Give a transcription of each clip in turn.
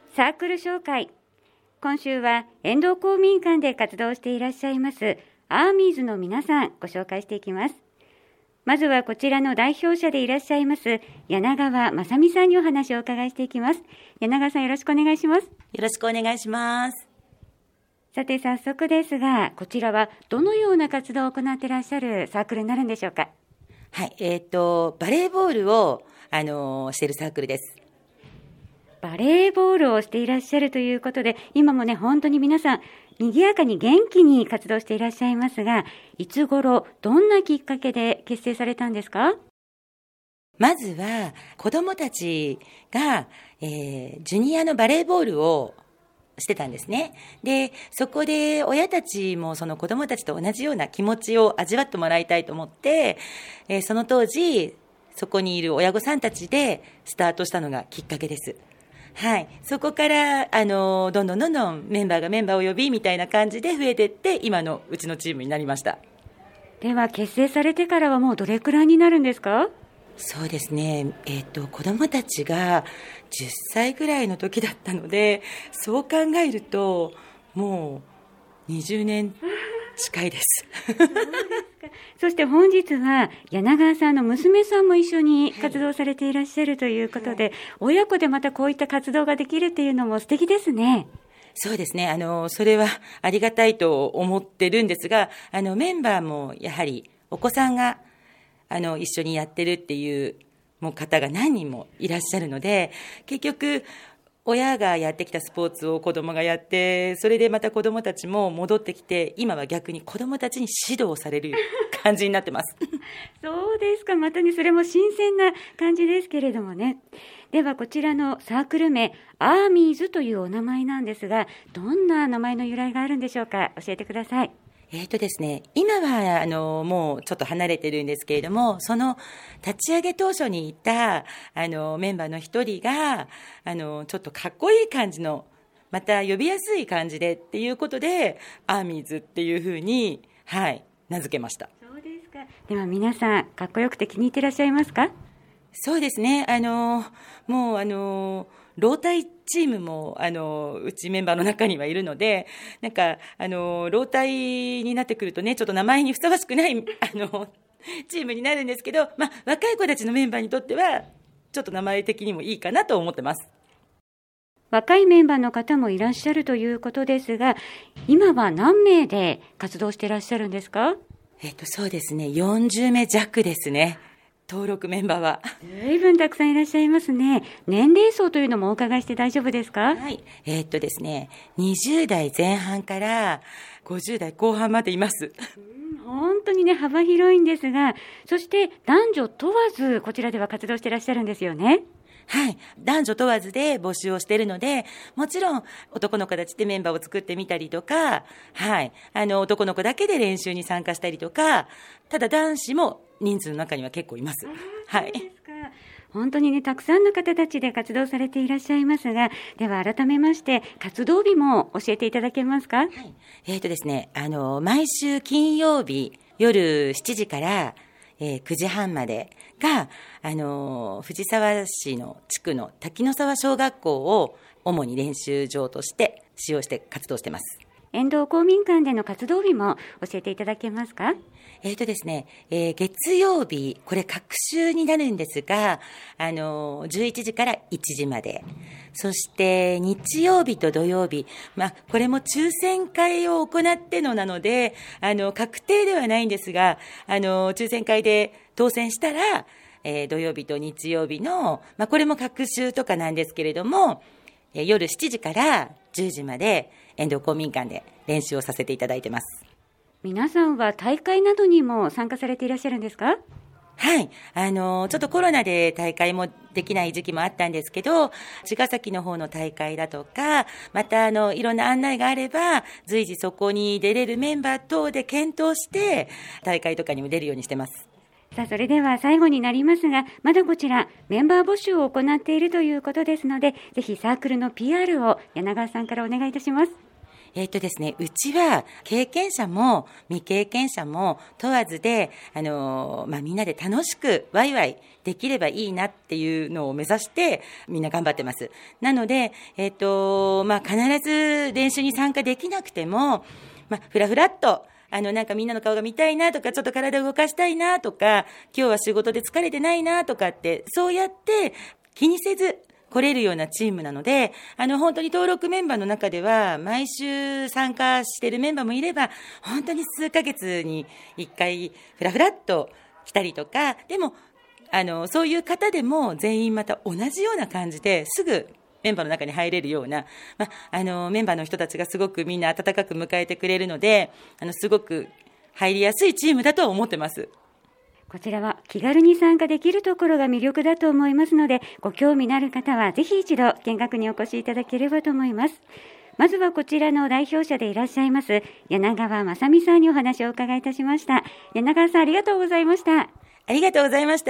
サークル紹介。今週は遠藤公民館で活動していらっしゃいますアーミーズの皆さんご紹介していきます。まずはこちらの代表者でいらっしゃいます柳川正美さんにお話をお伺いしていきます。柳川さん、よろしくお願いします。 よろしくお願いします。 さて早速ですが、こちらはどのような活動を行っていらっしゃるサークルになるんでしょうか？ はい、バレーボールを、しているサークルです。 バレーボールをしていらっしゃるということで、今もね、本当に皆さん、賑やかに元気に活動していらっしゃいますが、いつ頃、どんなきっかけで結成されたんですか？ まずは、子供たちが、ジュニアのバレーボールをしてたんですね。で、そこで親たちもその子供たちと同じような気持ちを味わってもらいたいと思って、その当時、そこにいる親御さんたちでスタートしたのがきっかけです。はい。そこから、どんどんメンバーがメンバーを呼びみたいな感じで増えていって、今のうちのチームになりました。 では、結成されてからはもうどれくらいになるんですか？ そうですね。子供たちが10歳ぐらいの時だったので、そう考えると、もう20年近いです。 そして本日は柳川さんの娘さんも一緒に活動されていらっしゃるということで、親子でまたこういった活動ができるっていうのも素敵ですね。 そうですね。それはありがたいと思ってるんですが、メンバーもやはりお子さんが、一緒にやってるっていうもう方が何人もいらっしゃるので、結局、親がやってきたスポーツを子供がやって、それでまた子供たちも戻ってきて、今は逆に子供たちに指導される感じになってます。 そうですか。またね、それも新鮮な感じですけれどもね。ではこちらのサークル名、アーミーズというお名前なんですが、どんな名前の由来があるんでしょうか？教えてください。 ですね、今は、もうちょっと離れてるんですけれども、その立ち上げ当初にいた、メンバーの一人が、ちょっとかっこいい感じの、また呼びやすい感じでっていうことで、アーミーズっていうふうに、はい、名付けました。 そうですか。では皆さん、かっこよくて気に入っていらっしゃいますか？ そうですね、もう、老体チームも、うちメンバーの中にはいるので、なんか、老体になってくるとね、ちょっと名前にふさわしくない、チームになるんですけど、まあ、若い子たちのメンバーにとっては、ちょっと名前的にもいいかなと思ってます。 若いメンバーの方もいらっしゃるということですが、今は何名で活動していらっしゃるんですか？ そうですね、40名弱ですね。登録メンバーは。 随分たくさんいらっしゃいますね。年齢層というのもお伺いして大丈夫ですか？ はい。ですね、20代前半から50代後半までいます。 本当にね、幅広いんですが、そして男女問わずこちらでは活動していらっしゃるんですよね。 はい。男女問わずで募集をしているので、もちろん男の子たちでメンバーを作ってみたりとか、はい。男の子だけで練習に参加したりとか、ただ男子も人数の中には結構います。はい。 本当にね、たくさんの方たちで活動されていらっしゃいますが、では改めまして、活動日も教えていただけますか？はい。 ですね、毎週金曜日夜7時から、9時半までが、藤沢市の地区の滝野沢小学校を主に練習場として使用して活動してます。 遠藤公民館での活動日も教えていただけますか？ ですね、月曜日、これ隔週になるんですが、11時から1時まで。そして日曜日と土曜日、これも抽選会を行ってのなので、確定ではないんですが、抽選会で当選したら、土曜日と日曜日の、これも隔週とかなんですけれども、夜7時から10時まで遠藤公民館で練習をさせていただいてます。 皆さんは大会などにも参加されていらっしゃるんですか？ はい。ちょっとコロナで大会もできない時期もあったんですけど、茅ヶ崎の方の大会だとか、またいろんな案内があれば、随時そこに出れるメンバー等で検討して、大会とかにも出るようにしてます。 さあ、それでは最後になりますが、まだこちらメンバー募集を行っているということですので、ぜひサークルの PR を柳川さんからお願いいたします。 ですね、うちは経験者も未経験者も問わずで、みんなで楽しくワイワイできればいいなっていうのを目指してみんな頑張ってます。なので、必ず練習に参加できなくても、ふらふらっとなんかみんなの顔が見たいなとか、ちょっと体を動かしたいなとか、今日は仕事で疲れてないなとかって、そうやって気にせず来れるようなチームなので、本当に登録メンバーの中では、毎週参加しているメンバーもいれば、本当に数ヶ月に1回、ふらふらっと来たりとか、でも、そういう方でも全員また同じような感じですぐメンバーの中に入れるような、メンバーの人たちがすごくみんな温かく迎えてくれるので、すごく入りやすいチームだと思ってます。 こちらは気軽に参加できるところが魅力だと思いますので、ご興味のある方はぜひ一度見学にお越しいただければと思います。まずはこちらの代表者でいらっしゃいます柳川正美さんにお話をお伺いいたしました。柳川さん、ありがとうございました。 ありがとうございました。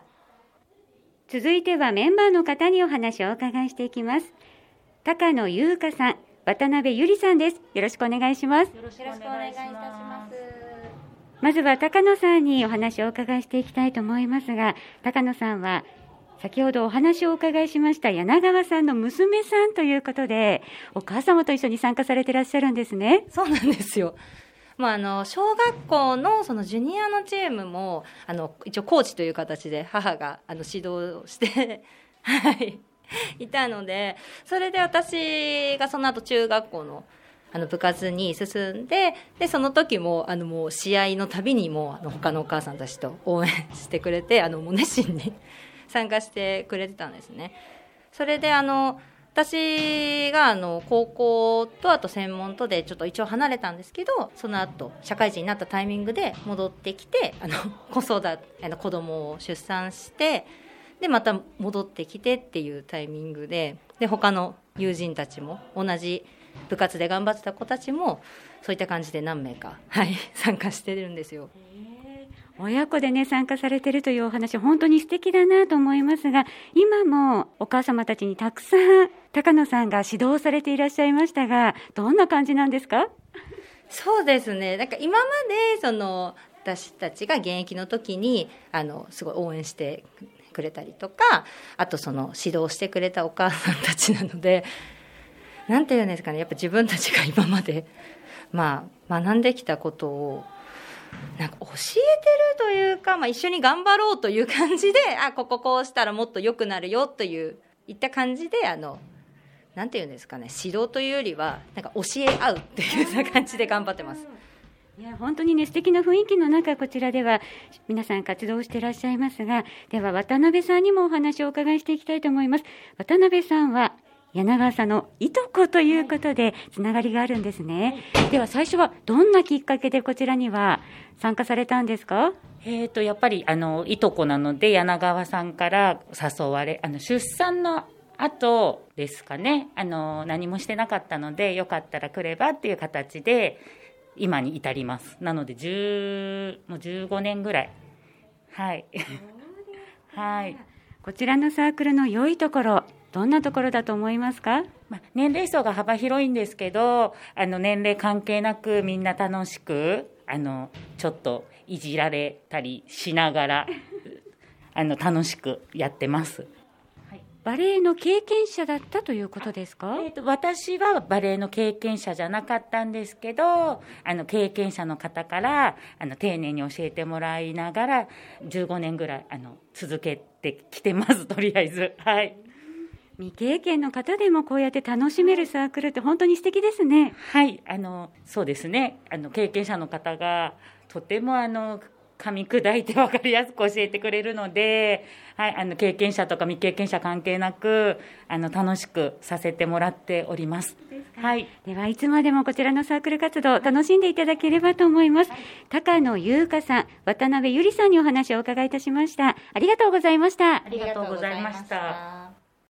続いてはメンバーの方にお話をお伺いしていきます。高野優香さん、渡辺ゆりさんです。よろしくお願いします。 よろしくお願いいたします。 まずは高野さんにお話をお伺いしていきたいと思いますが、高野さんは先ほどお話をお伺いしました柳川さんの娘さんということで、お母様と一緒に参加されていらっしゃるんですね。 そうなんですよ。小学校のそのジュニアのチームも一応コーチという形で母が指導してはいいたので、それで私がその後中学校の部活に進んで、その時ももう試合のたびにも他のお母さんたちと応援してくれてもう熱心に参加してくれてたんですね。それで私が高校とあと専門とでちょっと一応離れたんですけど、その後社会人になったタイミングで戻ってきて子供を出産して、でまた戻ってきてっていうタイミングで、他の友人たちも同じ部活で頑張ってた子たちもそういった感じで何名か、参加してるんですよ。 親子でね参加されてるというお話、本当に素敵だなと思いますが、今もお母様たちにたくさん高野さんが指導されていらっしゃいましたが、どんな感じなんですか？ そうですね、なんか今まで私たちが現役の時にすごい応援してくれたりとか、あと指導してくれたお母さんたちなので、なんていうんですかね、やっぱ自分たちが今まで学んできたことをなんか教えてるというか、一緒に頑張ろうという感じで、こうしたらもっと良くなるよといった感じでなんていうんですかね、指導というよりはなんか教え合うっていうような感じで頑張ってます。 いや本当にね素敵な雰囲気の中、こちらでは皆さん活動していらっしゃいますが、では渡辺さんにもお話をお伺いしていきたいと思います。渡辺さんは柳川さんのいとこということでつながりがあるんですね。では最初はどんなきっかけでこちらには参加されたんですか？ やっぱりいとこなので柳川さんから誘われ、出産の後ですかね、何もしてなかったのでよかったら来ればっていう形で今に至ります。なのでもう15年ぐらいはいこちらのサークルの良いところ、どんなところだと思いますか？ 年齢層が幅広いんですけど、年齢関係なくみんな楽しくちょっといじられたりしながら楽しくやってます。 バレエの経験者だったということですか？ 私はバレエの経験者じゃなかったんですけど、経験者の方から丁寧に教えてもらいながら15年ぐらい続けてきてます。とりあえず未経験の方でもこうやって楽しめるサークルって本当に素敵ですね。 そうですね、経験者の方がとても噛み砕いて分かりやすく教えてくれるので、経験者とか未経験者関係なく楽しくさせてもらっております。 ではいつまでもこちらのサークル活動楽しんでいただければと思います。高野優香さん、渡辺ゆりさんにお話をお伺いいたしました。ありがとうございました。 ありがとうございました。